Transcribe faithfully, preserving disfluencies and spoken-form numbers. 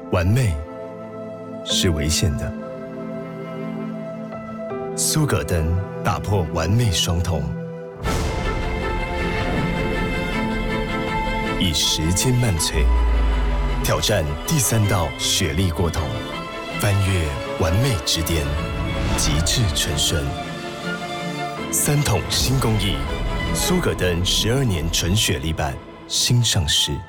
完美是危险的。苏格登打破完美双瞳，以时间漫萃挑战第三道雪莉过瞳，翻越完美之巅，极致纯纯。三桶新工艺，苏格登十二年纯雪莉版新上市。